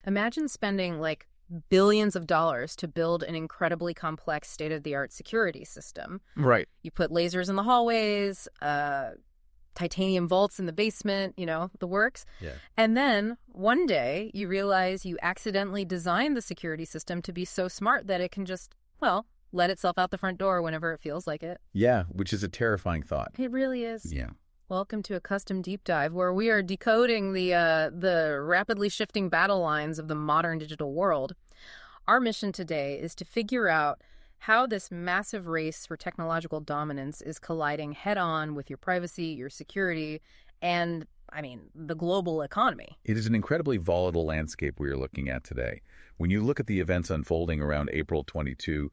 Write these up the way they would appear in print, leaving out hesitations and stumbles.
Imagine spending like billions of dollars to build an incredibly complex state-of-the-art security system. Right. You put lasers in the hallways, titanium vaults in the basement, the works. Yeah. And then one day you realize you accidentally designed the security system to be so smart that it can just, let itself out the front door whenever it feels like it. Yeah, which is a terrifying thought. It really is. Yeah. Welcome to a custom deep dive where we are decoding the rapidly shifting battle lines of the modern digital world. Our mission today is to figure out how this massive race for technological dominance is colliding head-on with your privacy, your security, and, the global economy. It is an incredibly volatile landscape we are looking at today. When you look at the events unfolding around April 22,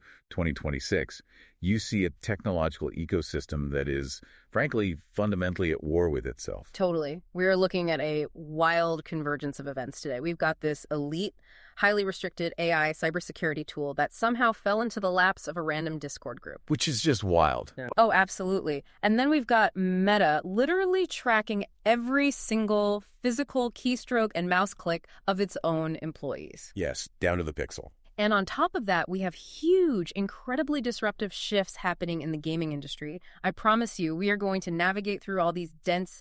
2026, you see a technological ecosystem that is, frankly, fundamentally at war with itself. Totally. We're looking at a wild convergence of events today. We've got this elite, highly restricted AI cybersecurity tool that somehow fell into the laps of a random Discord group. Which is just wild. Yeah. Oh, absolutely. And then we've got Meta literally tracking every single physical keystroke and mouse click of its own employees. Yes, down to the pixel. And on top of that, we have huge, incredibly disruptive shifts happening in the gaming industry. I promise you, we are going to navigate through all these dense,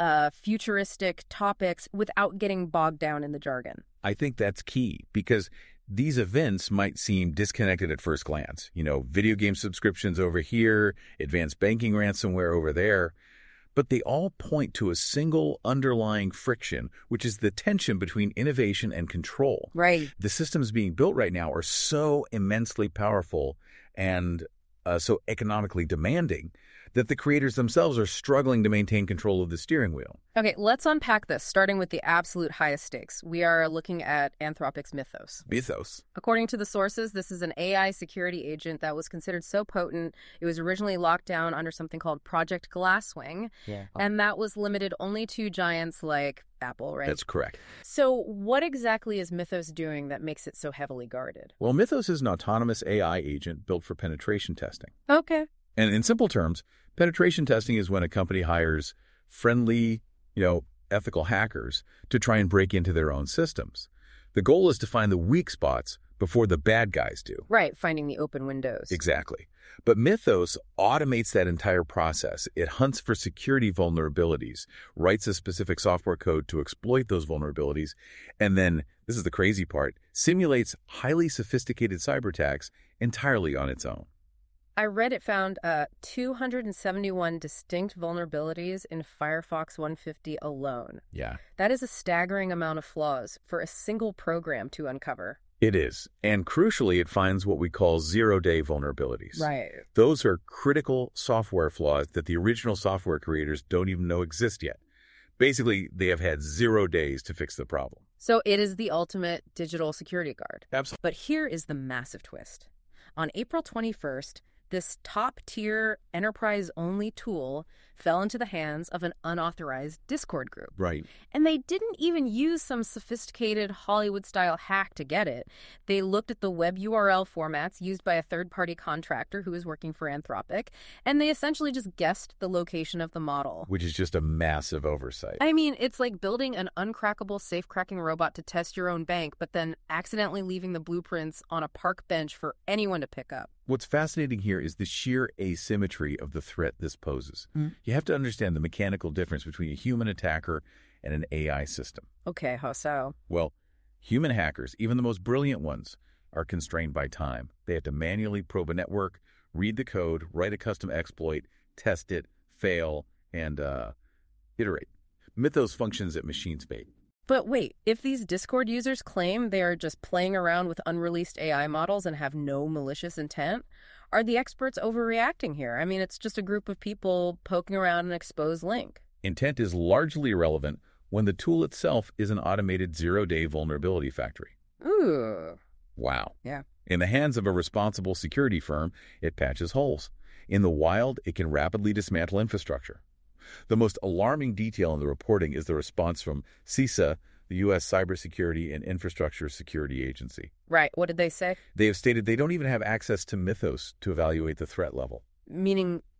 futuristic topics without getting bogged down in the jargon. I think that's key because these events might seem disconnected at first glance. Video game subscriptions over here, advanced banking ransomware over there. But they all point to a single underlying friction, which is the tension between innovation and control. Right. The systems being built right now are so immensely powerful and so economically demanding that the creators themselves are struggling to maintain control of the steering wheel. Okay, let's unpack this, starting with the absolute highest stakes. We are looking at Anthropic's Mythos. Mythos. According to the sources, this is an AI security agent that was considered so potent, it was originally locked down under something called Project Glasswing, and that was limited only to giants like Apple, right? That's correct. So what exactly is Mythos doing that makes it so heavily guarded? Well, Mythos is an autonomous AI agent built for penetration testing. Okay. And in simple terms, penetration testing is when a company hires friendly, ethical hackers to try and break into their own systems. The goal is to find the weak spots before the bad guys do. Right, finding the open windows. Exactly. But Mythos automates that entire process. It hunts for security vulnerabilities, writes a specific software code to exploit those vulnerabilities, and then, this is the crazy part, simulates highly sophisticated cyber attacks entirely on its own. I read it found 271 distinct vulnerabilities in Firefox 150 alone. Yeah. That is a staggering amount of flaws for a single program to uncover. It is. And crucially, it finds what we call zero-day vulnerabilities. Right. Those are critical software flaws that the original software creators don't even know exist yet. Basically, they have had 0 days to fix the problem. So it is the ultimate digital security guard. Absolutely. But here is the massive twist. On April 21st, this top-tier, enterprise-only tool fell into the hands of an unauthorized Discord group. Right. And they didn't even use some sophisticated Hollywood-style hack to get it. They looked at the web URL formats used by a third-party contractor who was working for Anthropic, and they essentially just guessed the location of the model. Which is just a massive oversight. It's like building an uncrackable safe-cracking robot to test your own bank, but then accidentally leaving the blueprints on a park bench for anyone to pick up. What's fascinating here is the sheer asymmetry of the threat this poses. You have to understand the mechanical difference between a human attacker and an AI system. Okay, how so? Well, human hackers, even the most brilliant ones, are constrained by time. They have to manually probe a network, read the code, write a custom exploit, test it, fail, and iterate. Mythos functions at machine speed. But wait, if these Discord users claim they are just playing around with unreleased AI models and have no malicious intent, are the experts overreacting here? It's just a group of people poking around an exposed link. Intent is largely irrelevant when the tool itself is an automated zero-day vulnerability factory. Ooh. Wow. Yeah. In the hands of a responsible security firm, it patches holes. In the wild, it can rapidly dismantle infrastructure. The most alarming detail in the reporting is the response from CISA, the U.S. Cybersecurity and Infrastructure Security Agency. Right. What did they say? They have stated they don't even have access to Mythos to evaluate the threat level. Meaning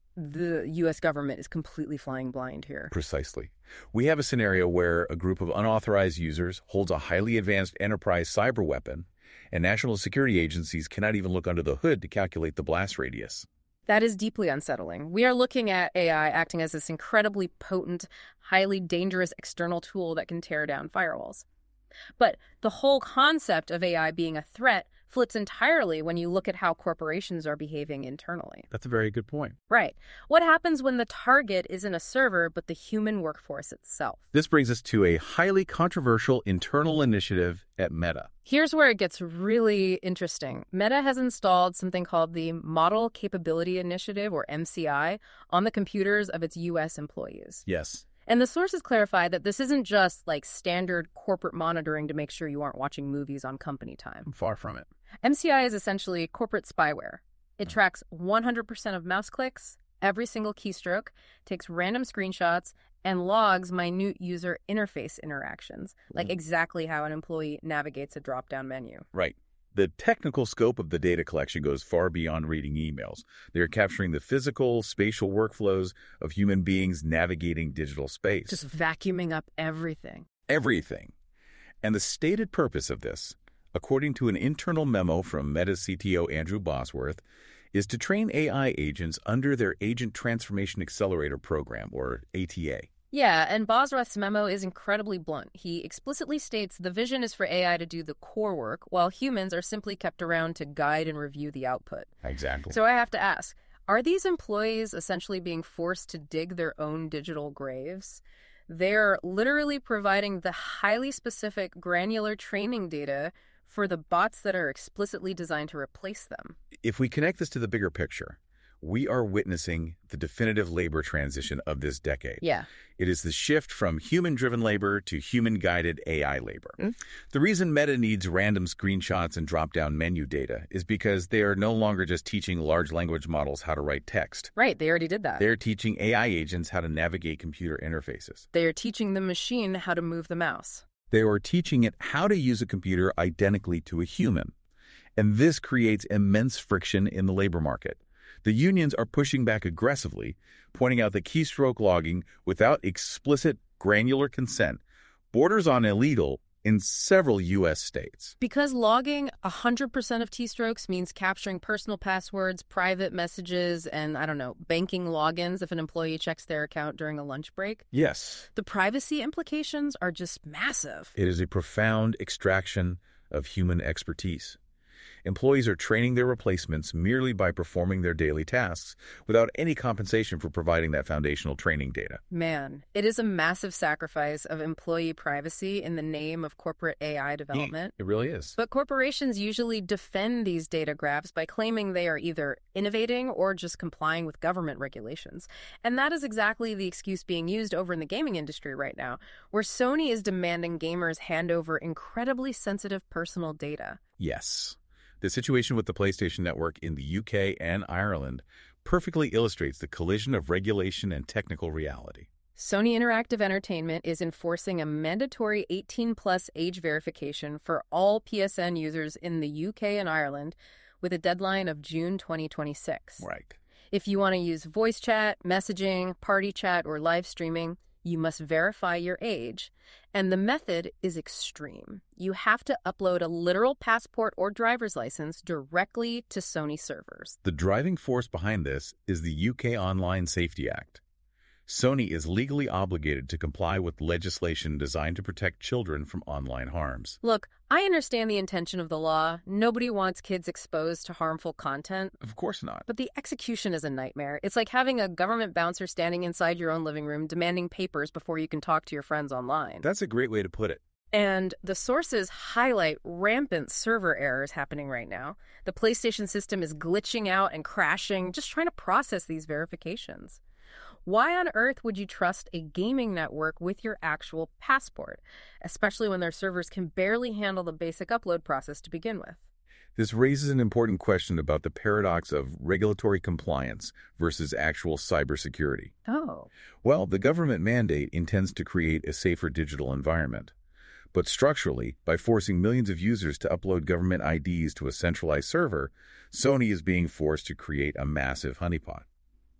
the U.S. government is completely flying blind here. Precisely. We have a scenario where a group of unauthorized users holds a highly advanced enterprise cyber weapon, and national security agencies cannot even look under the hood to calculate the blast radius. That is deeply unsettling. We are looking at AI acting as this incredibly potent, highly dangerous external tool that can tear down firewalls. But the whole concept of AI being a threat flips entirely when you look at how corporations are behaving internally. That's a very good point. Right. What happens when the target isn't a server, but the human workforce itself? This brings us to a highly controversial internal initiative at Meta. Here's where it gets really interesting. Meta has installed something called the Model Capability Initiative, or MCI, on the computers of its U.S. employees. Yes. And the sources clarify that this isn't just like standard corporate monitoring to make sure you aren't watching movies on company time. Far from it. MCI is essentially corporate spyware. It tracks 100% of mouse clicks, every single keystroke, takes random screenshots, and logs minute user interface interactions, like exactly how an employee navigates a drop-down menu. Right. The technical scope of the data collection goes far beyond reading emails. They are capturing the physical, spatial workflows of human beings navigating digital space. Just vacuuming up everything. Everything. And the stated purpose of this, according to an internal memo from Meta's CTO Andrew Bosworth, is to train AI agents under their Agent Transformation Accelerator program, or ATA. Yeah, and Bosworth's memo is incredibly blunt. He explicitly states the vision is for AI to do the core work, while humans are simply kept around to guide and review the output. Exactly. So I have to ask, are these employees essentially being forced to dig their own digital graves? They're literally providing the highly specific granular training data for the bots that are explicitly designed to replace them. If we connect this to the bigger picture, we are witnessing the definitive labor transition of this decade. Yeah. It is the shift from human-driven labor to human-guided AI labor. The reason Meta needs random screenshots and drop-down menu data is because they are no longer just teaching large language models how to write text. Right, they already did that. They're teaching AI agents how to navigate computer interfaces. They are teaching the machine how to move the mouse. They are teaching it how to use a computer identically to a human. And this creates immense friction in the labor market. The unions are pushing back aggressively, pointing out that keystroke logging without explicit granular consent borders on illegal in several U.S. states. Because logging 100% of keystrokes means capturing personal passwords, private messages, and, banking logins if an employee checks their account during a lunch break. Yes. The privacy implications are just massive. It is a profound extraction of human expertise. Employees are training their replacements merely by performing their daily tasks without any compensation for providing that foundational training data. Man, it is a massive sacrifice of employee privacy in the name of corporate AI development. It really is. But corporations usually defend these data grabs by claiming they are either innovating or just complying with government regulations. And that is exactly the excuse being used over in the gaming industry right now, where Sony is demanding gamers hand over incredibly sensitive personal data. Yes. The situation with the PlayStation Network in the UK and Ireland perfectly illustrates the collision of regulation and technical reality. Sony Interactive Entertainment is enforcing a mandatory 18-plus age verification for all PSN users in the UK and Ireland with a deadline of June 2026. Right. If you want to use voice chat, messaging, party chat, or live streaming, you must verify your age, and the method is extreme. You have to upload a literal passport or driver's license directly to Sony servers. The driving force behind this is the UK Online Safety Act. Sony is legally obligated to comply with legislation designed to protect children from online harms. Look, I understand the intention of the law. Nobody wants kids exposed to harmful content. Of course not. But the execution is a nightmare. It's like having a government bouncer standing inside your own living room demanding papers before you can talk to your friends online. That's a great way to put it. And the sources highlight rampant server errors happening right now. The PlayStation system is glitching out and crashing, just trying to process these verifications. Why on earth would you trust a gaming network with your actual passport, especially when their servers can barely handle the basic upload process to begin with? This raises an important question about the paradox of regulatory compliance versus actual cybersecurity. Oh. Well, the government mandate intends to create a safer digital environment. But structurally, by forcing millions of users to upload government IDs to a centralized server, Sony is being forced to create a massive honeypot.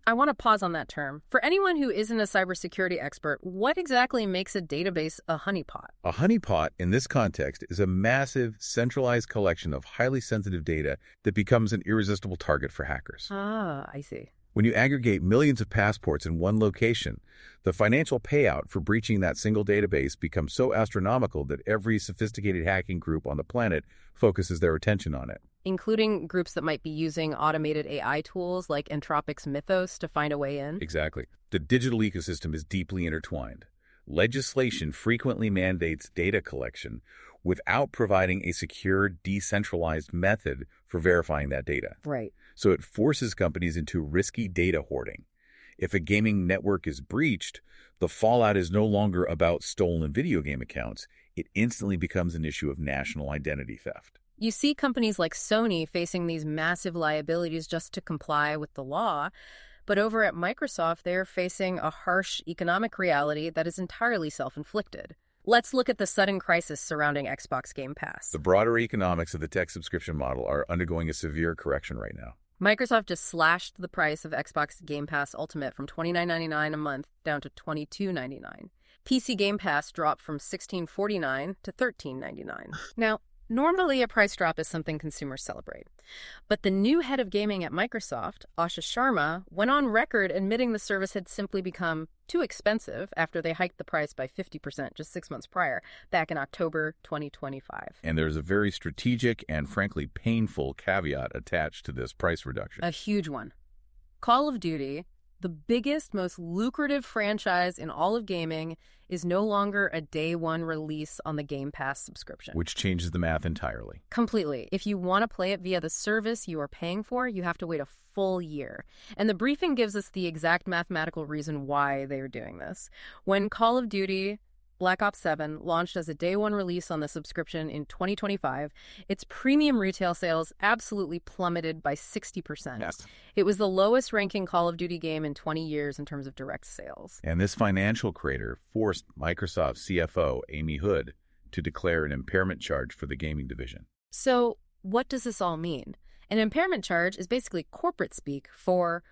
I want to pause on that term. For anyone who isn't a cybersecurity expert, what exactly makes a database a honeypot? A honeypot, in this context, is a massive, centralized collection of highly sensitive data that becomes an irresistible target for hackers. Ah, I see. When you aggregate millions of passports in one location, the financial payout for breaching that single database becomes so astronomical that every sophisticated hacking group on the planet focuses their attention on it. Including groups that might be using automated AI tools like Anthropic's Mythos to find a way in? Exactly. The digital ecosystem is deeply intertwined. Legislation frequently mandates data collection without providing a secure, decentralized method for verifying that data. Right. So it forces companies into risky data hoarding. If a gaming network is breached, the fallout is no longer about stolen video game accounts. It instantly becomes an issue of national identity theft. You see companies like Sony facing these massive liabilities just to comply with the law, but over at Microsoft, they're facing a harsh economic reality that is entirely self-inflicted. Let's look at the sudden crisis surrounding Xbox Game Pass. The broader economics of the tech subscription model are undergoing a severe correction right now. Microsoft just slashed the price of Xbox Game Pass Ultimate from $29.99 a month down to $22.99. PC Game Pass dropped from $16.49 to $13.99. Now, normally a price drop is something consumers celebrate. But the new head of gaming at Microsoft, Asha Sharma, went on record admitting the service had simply become too expensive after they hiked the price by 50% just 6 months prior, back in October 2025. And there's a very strategic and frankly painful caveat attached to this price reduction. A huge one. Call of Duty, the biggest, most lucrative franchise in all of gaming, is no longer a day one release on the Game Pass subscription. Which changes the math entirely. Completely. If you want to play it via the service you are paying for, you have to wait a full year. And the briefing gives us the exact mathematical reason why they are doing this. When Call of Duty Black Ops 7 launched as a day one release on the subscription in 2025, its premium retail sales absolutely plummeted by 60%. Yes. It was the lowest ranking Call of Duty game in 20 years in terms of direct sales. And this financial crater forced Microsoft CFO Amy Hood to declare an impairment charge for the gaming division. So what does this all mean? An impairment charge is basically corporate speak for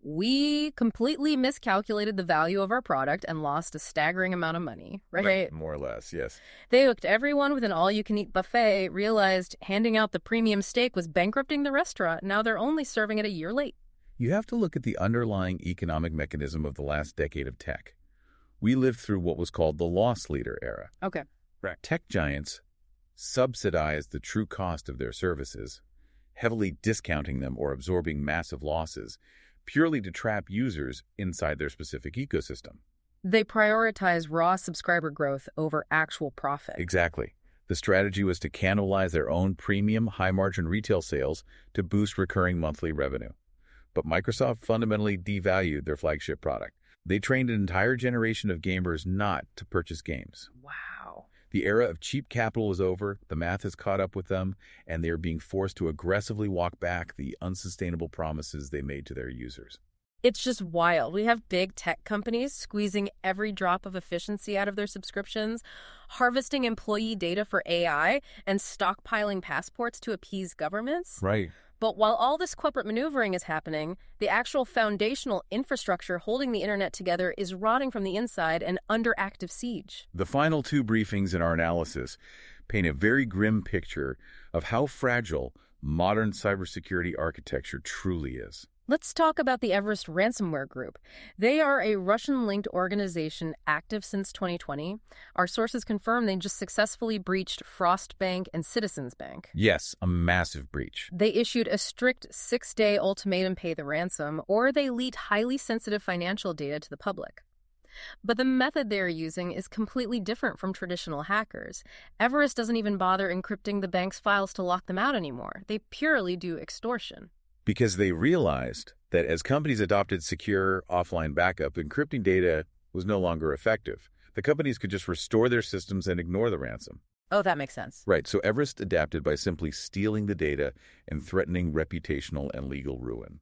we completely miscalculated the value of our product and lost a staggering amount of money, right? More or less, yes. They hooked everyone with an all-you-can-eat buffet, realized handing out the premium steak was bankrupting the restaurant. Now they're only serving it a year late. You have to look at the underlying economic mechanism of the last decade of tech. We lived through what was called the loss leader era. Okay. Right. Tech giants subsidized the true cost of their services, heavily discounting them or absorbing massive losses, purely to trap users inside their specific ecosystem. They prioritize raw subscriber growth over actual profit. Exactly. The strategy was to cannibalize their own premium, high-margin retail sales to boost recurring monthly revenue. But Microsoft fundamentally devalued their flagship product. They trained an entire generation of gamers not to purchase games. Wow. The era of cheap capital is over, the math has caught up with them, and they are being forced to aggressively walk back the unsustainable promises they made to their users. It's just wild. We have big tech companies squeezing every drop of efficiency out of their subscriptions, harvesting employee data for AI, and stockpiling passports to appease governments. Right. But while all this corporate maneuvering is happening, the actual foundational infrastructure holding the internet together is rotting from the inside and under active siege. The final two briefings in our analysis paint a very grim picture of how fragile modern cybersecurity architecture truly is. Let's talk about the Everest ransomware group. They are a Russian-linked organization active since 2020. Our sources confirm they just successfully breached Frost Bank and Citizens Bank. Yes, a massive breach. They issued a strict 6-day ultimatum: pay the ransom, or they leaked highly sensitive financial data to the public. But the method they are using is completely different from traditional hackers. Everest doesn't even bother encrypting the bank's files to lock them out anymore. They purely do extortion. Because they realized that as companies adopted secure offline backup, encrypting data was no longer effective. The companies could just restore their systems and ignore the ransom. Oh, that makes sense. Right, so Everest adapted by simply stealing the data and threatening reputational and legal ruin.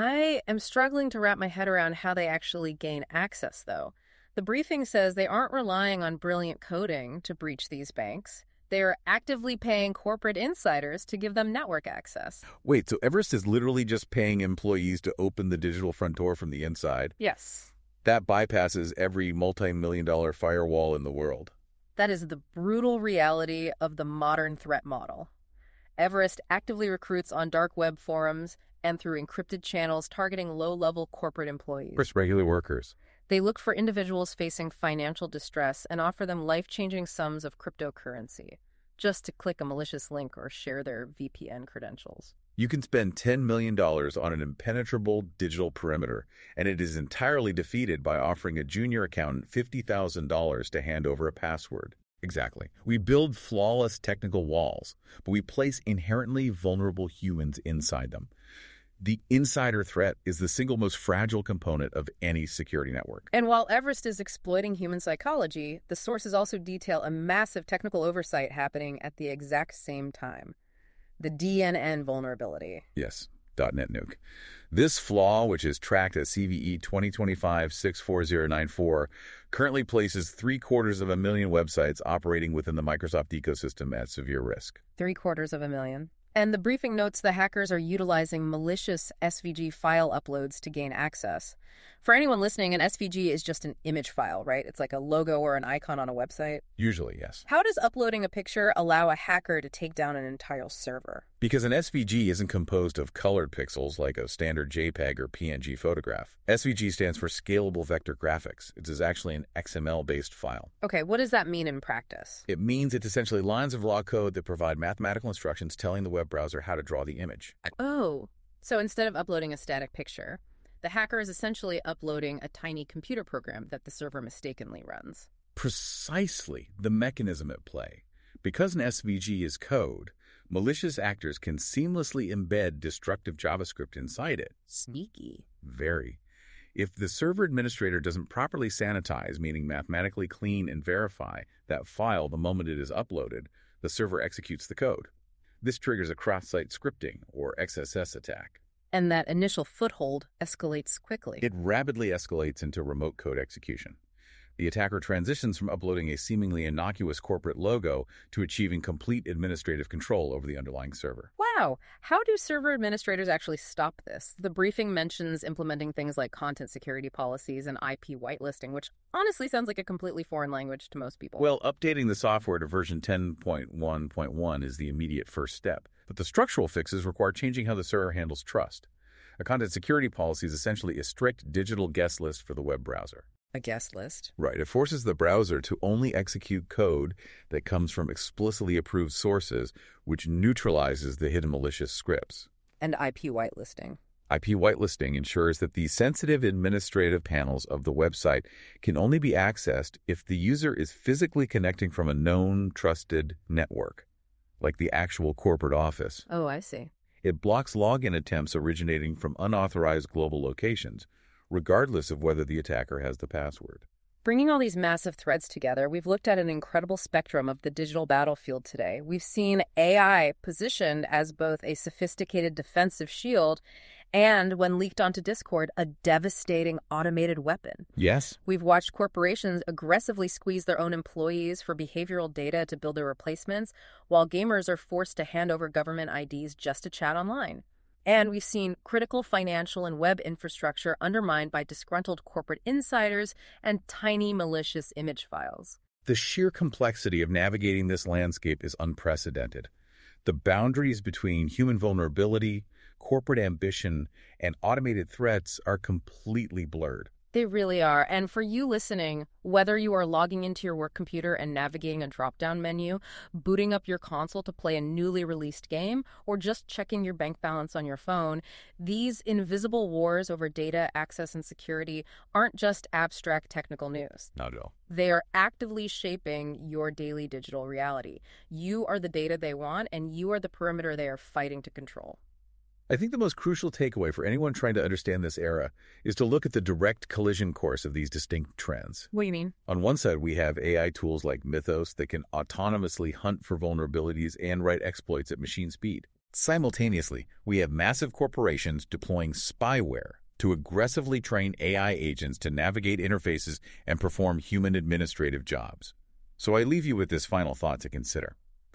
I am struggling to wrap my head around how they actually gain access, though. The briefing says they aren't relying on brilliant coding to breach these banks. They're actively paying corporate insiders to give them network access. Wait, so Everest is literally just paying employees to open the digital front door from the inside? Yes. That bypasses every multi-million-dollar firewall in the world. That is the brutal reality of the modern threat model. Everest actively recruits on dark web forums and through encrypted channels targeting low-level corporate employees. First, regular workers. They look for individuals facing financial distress and offer them life-changing sums of cryptocurrency, just to click a malicious link or share their VPN credentials. You can spend $10 million on an impenetrable digital perimeter, and it is entirely defeated by offering a junior accountant $50,000 to hand over a password. Exactly. We build flawless technical walls, but we place inherently vulnerable humans inside them. The insider threat is the single most fragile component of any security network. And while Everest is exploiting human psychology, the sources also detail a massive technical oversight happening at the exact same time. The DNN vulnerability. Yes, .NET Nuke. This flaw, which is tracked at CVE 2025-64094, currently places 750,000 websites operating within the Microsoft ecosystem at severe risk. 750,000. And the briefing notes the hackers are utilizing malicious SVG file uploads to gain access. For anyone listening, an SVG is just an image file, right? It's like a logo or an icon on a website. Usually, yes. How does uploading a picture allow a hacker to take down an entire server? Because an SVG isn't composed of colored pixels like a standard JPEG or PNG photograph. SVG stands for Scalable Vector Graphics. It is actually an XML-based file. Okay, what does that mean in practice? It means it's essentially lines of log code that provide mathematical instructions telling the web browser how to draw the image. Oh, so instead of uploading a static picture, the hacker is essentially uploading a tiny computer program that the server mistakenly runs. Precisely the mechanism at play. Because an SVG is code, malicious actors can seamlessly embed destructive JavaScript inside it. Sneaky. Very. If the server administrator doesn't properly sanitize, meaning mathematically clean and verify that file the moment it is uploaded, the server executes the code. This triggers a cross-site scripting, or XSS attack. And that initial foothold escalates quickly. It rapidly escalates into remote code execution. The attacker transitions from uploading a seemingly innocuous corporate logo to achieving complete administrative control over the underlying server. Wow. How do server administrators actually stop this? The briefing mentions implementing things like content security policies and IP whitelisting, which honestly sounds like a completely foreign language to most people. Well, updating the software to version 10.1.1 is the immediate first step. But the structural fixes require changing how the server handles trust. A content security policy is essentially a strict digital guest list for the web browser. A guest list? Right. It forces the browser to only execute code that comes from explicitly approved sources, which neutralizes the hidden malicious scripts. And IP whitelisting. IP whitelisting ensures that the sensitive administrative panels of the website can only be accessed if the user is physically connecting from a known, trusted network, like the actual corporate office. Oh, I see. It blocks login attempts originating from unauthorized global locations, regardless of whether the attacker has the password. Bringing all these massive threats together, we've looked at an incredible spectrum of the digital battlefield today. We've seen AI positioned as both a sophisticated defensive shield and, when leaked onto Discord, a devastating automated weapon. Yes. We've watched corporations aggressively squeeze their own employees for behavioral data to build their replacements, while gamers are forced to hand over government IDs just to chat online. And we've seen critical financial and web infrastructure undermined by disgruntled corporate insiders and tiny malicious image files. The sheer complexity of navigating this landscape is unprecedented. The boundaries between human vulnerability, corporate ambition, and automated threats are completely blurred. They really are. And for you listening, whether you are logging into your work computer and navigating a drop-down menu, booting up your console to play a newly released game, or just checking your bank balance on your phone, these invisible wars over data, access, and security aren't just abstract technical news. Not at all. They are actively shaping your daily digital reality. You are the data they want, and you are the perimeter they are fighting to control. I think the most crucial takeaway for anyone trying to understand this era is to look at the direct collision course of these distinct trends. What do you mean? On one side, we have AI tools like Mythos that can autonomously hunt for vulnerabilities and write exploits at machine speed. Simultaneously, we have massive corporations deploying spyware to aggressively train AI agents to navigate interfaces and perform human administrative jobs. So I leave you with this final thought to consider.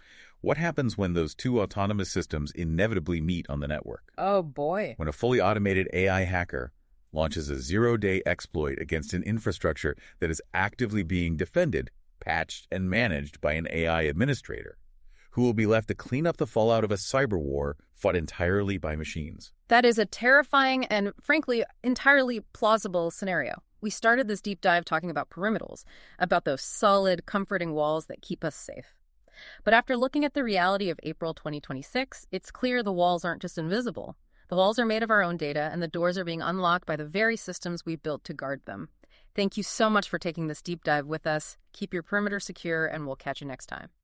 What happens when those two autonomous systems inevitably meet on the network? Oh, boy. When a fully automated AI hacker launches a zero-day exploit against an infrastructure that is actively being defended, patched, and managed by an AI administrator, who will be left to clean up the fallout of a cyber war fought entirely by machines. That is a terrifying and, frankly, entirely plausible scenario. We started this deep dive talking about perimeters, about those solid, comforting walls that keep us safe. But after looking at the reality of April 2026, it's clear the walls aren't just invisible. The walls are made of our own data, and the doors are being unlocked by the very systems we built to guard them. Thank you so much for taking this deep dive with us. Keep your perimeter secure, and we'll catch you next time.